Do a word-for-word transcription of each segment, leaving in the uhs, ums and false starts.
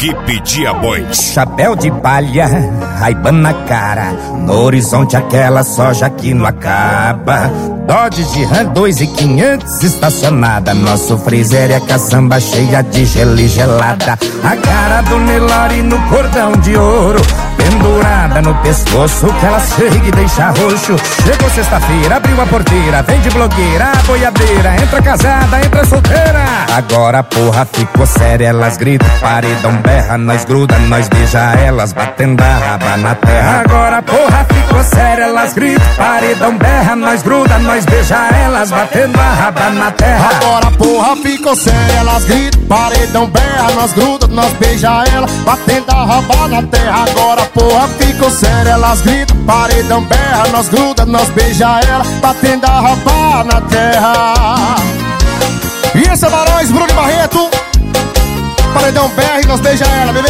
Equipe Diabões. Chapéu de palha, Ray-Ban na cara, no horizonte aquela soja que não acaba. Dodge de Ram dois mil e quinhentos estacionada, nosso freezer é caçamba cheia de gelo e gelada. A cara do Nelore no cordão de ouro, pendurada no pescoço que ela chega e deixa roxo. Chegou sexta-feira, abriu a porteira, vem de blogueira, a boiadeira, entra casada, entra solteira. Agora a porra ficou séria, elas gritam, paredão berra, nós gruda, nós beija elas, batendo a raba na terra. Agora a porra ficou séria, elas gritam, paredão berra, nós gruda, nós beija elas, batendo a raba na terra. Agora a porra ficou séria, elas gritam, paredão berra, nós gruda, nós beija elas, batendo a raba na terra. Agora a porra ficou séria, elas gritam, paredão berra, nós gruda, nós beija ela, batendo a raba na terra. E esse é Barões, Bruno e Barreto, paredão berra e nós beija ela, bebê.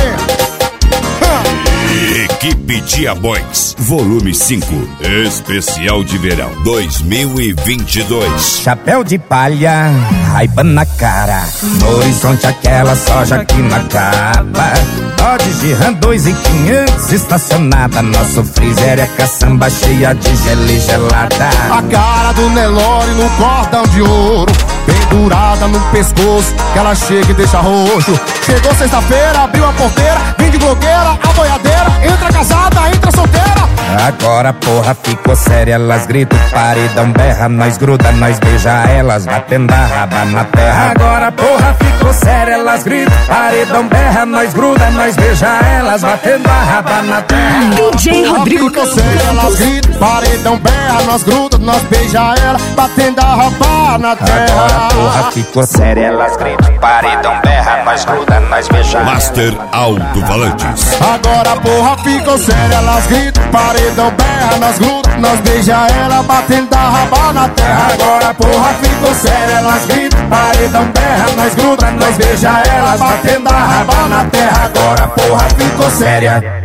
Equipe Diabões, volume cinco, especial de verão dois mil e vinte e dois. Chapéu de palha, Ray-Ban na cara, no horizonte aquela soja que não acaba. Dodge de Ram dois mil e quinhentos estacionada, nosso freezer é caçamba cheia de gelo e gelada. A cara do Nelore no cordão de ouro, pendurada no pescoço que ela chega e deixa roxo. Chegou sexta-feira, abriu a porteira, vem de blogueira, a boiadeira, entra casada, entra solteira. Agora a porra ficou séria, elas gritam, paredão berra, nós gruda, nós beija elas, batendo a raba na terra. Agora a porra ficou séria, elas gritam, paredão berra, nós gruda, nós beija elas, batendo a raba na terra. D J Rodrigo Campos. Elas gritam, paredão berra, nós gruda, nós beija ela, batendo a raba na terra. Agora a porra ficou séria, elas gritam, paredão berra, nós gruda, nós beija elas. Master Alto-Falantes. Agora a porra ficou séria, elas gritam, paredão berra, nós gruda, nós beija ela, batendo a raba na terra. Agora a porra ficou séria, elas gritam, paredão berra, nós gruda, nós beija elas, batendo a raba na terra. Agora a porra ficou séria.